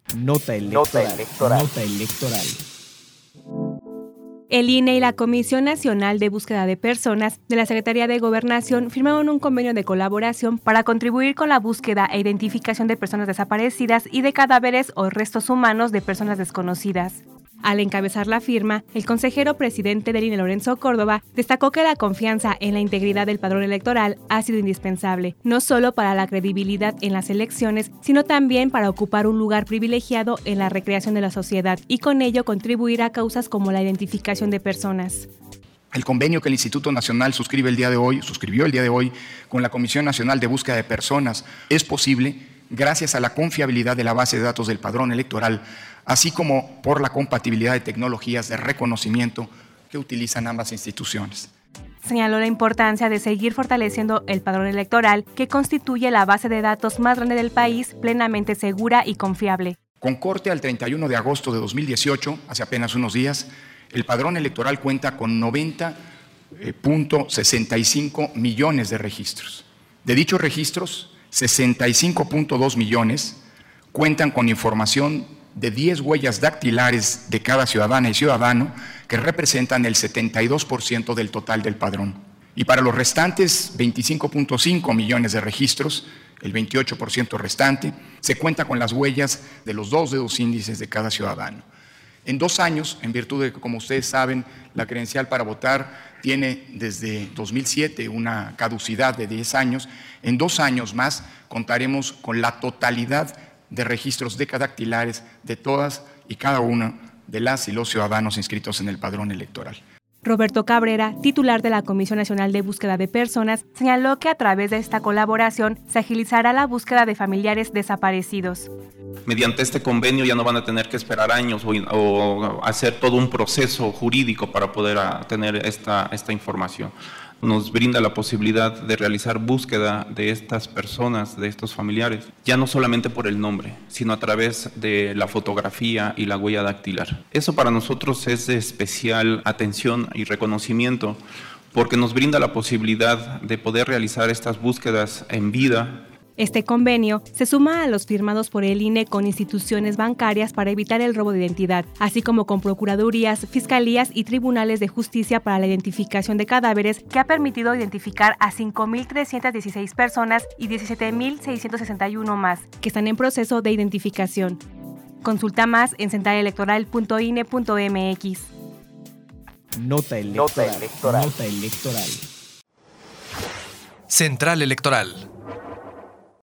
Nota electoral. Nota electoral. El INE y la Comisión Nacional de Búsqueda de Personas de la Secretaría de Gobernación firmaron un convenio de colaboración para contribuir con la búsqueda e identificación de personas desaparecidas y de cadáveres o restos humanos de personas desconocidas. Al encabezar la firma, el consejero presidente del INE, Lorenzo Córdoba, destacó que la confianza en la integridad del padrón electoral ha sido indispensable, no solo para la credibilidad en las elecciones, sino también para ocupar un lugar privilegiado en la recreación de la sociedad y con ello contribuir a causas como la identificación de personas. El convenio que el Instituto Nacional suscribió el día de hoy con la Comisión Nacional de Búsqueda de Personas es posible gracias a la confiabilidad de la base de datos del padrón electoral, así como por la compatibilidad de tecnologías de reconocimiento que utilizan ambas instituciones. Señaló la importancia de seguir fortaleciendo el padrón electoral, que constituye la base de datos más grande del país, plenamente segura y confiable. Con corte al 31 de agosto de 2018, hace apenas unos días, el padrón electoral cuenta con 90.65 millones de registros. De dichos registros, 65.2 millones cuentan con información de 10 huellas dactilares de cada ciudadana y ciudadano que representan el 72% del total del padrón. Y para los restantes 25.5 millones de registros, el 28% restante, se cuenta con las huellas de los 2 dedos índices de cada ciudadano. En 2 años, en virtud de que, como ustedes saben, la credencial para votar tiene desde 2007 una caducidad de 10 años, en 2 años más contaremos con la totalidad de registros decadactilares de todas y cada una de las y los ciudadanos inscritos en el padrón electoral. Roberto Cabrera, titular de la Comisión Nacional de Búsqueda de Personas, señaló que a través de esta colaboración se agilizará la búsqueda de familiares desaparecidos. Mediante este convenio ya no van a tener que esperar años o hacer todo un proceso jurídico para poder tener esta información. Nos brinda la posibilidad de realizar búsqueda de estas personas, de estos familiares, ya no solamente por el nombre, sino a través de la fotografía y la huella dactilar. Eso para nosotros es de especial atención y reconocimiento, porque nos brinda la posibilidad de poder realizar estas búsquedas en vida. Este convenio se suma a los firmados por el INE con instituciones bancarias para evitar el robo de identidad, así como con procuradurías, fiscalías y tribunales de justicia para la identificación de cadáveres, que ha permitido identificar a 5.316 personas y 17.661 más, que están en proceso de identificación. Consulta más en centralelectoral.ine.mx. Nota electoral. Nota electoral. Central Electoral.